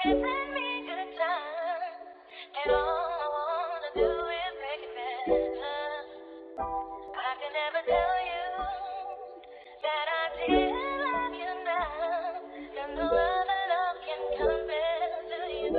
can bring me good time, and all I wanna do is make it better. I can never tell you that I did love you now, and no other love can compare to you.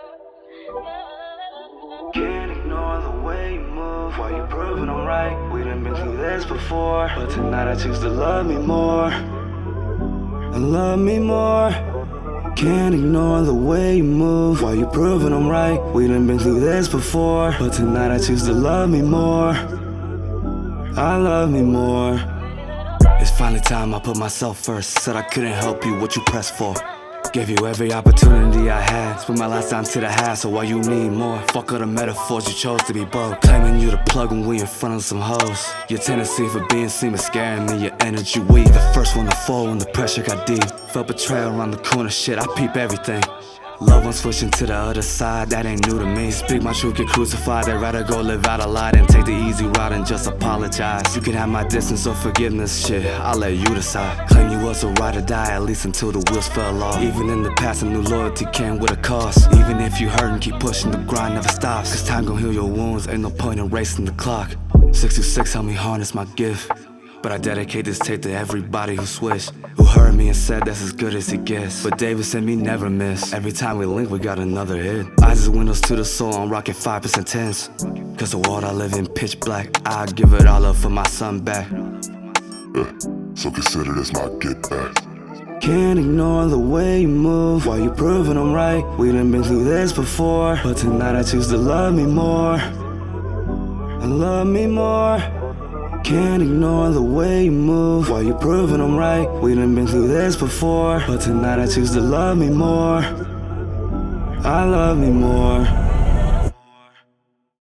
Can't ignore the way you move while you're proving I'm right. We done been through this before, but tonight I choose to love me more and love me more. Can't ignore the way you move while you're proving I'm right. We done been through this before, but tonight I choose to love me more. I love me more. It's finally time I put myself first. Said I couldn't help you, what you pressed for. Gave you every opportunity I had. Spent my last time to the half, so why you need more? Fuck all the metaphors, you chose to be broke. Claiming you the plug when we in front of some hoes. Your tendency for being seen is scaring me. Your energy weak, the first one to fall when the pressure got deep. Felt betrayal around the corner, shit, I peep everything. Love one's switching to the other side, that ain't new to me. Speak my truth, get crucified. They'd rather go live out a lie than take the easy route and just apologize. You can have my distance or forgiveness, shit, I'll let you decide. Claim you was a ride or die, at least until the wheels fell off. Even in the past, a new loyalty came with a cost. Even if you hurt and keep pushing, the grind never stops. Cause time gon' heal your wounds, ain't no point in racing the clock. 626 help me harness my gift. But I dedicate this tape to everybody who switched, who heard me and said that's as good as it gets. But Davis and me never miss. Every time we link, we got another hit. Eyes is windows to the soul, I'm rocking 5% tense. Cause the world I live in pitch black, I'd give it all up for my son back. So consider this my get back. Can't ignore the way you move while you're proving I'm right. We done been through this before, but tonight I choose to love me more and love me more. Can't ignore the way you move while you're proving I'm right. We done been through this before, but tonight I choose to love me more. I love me more.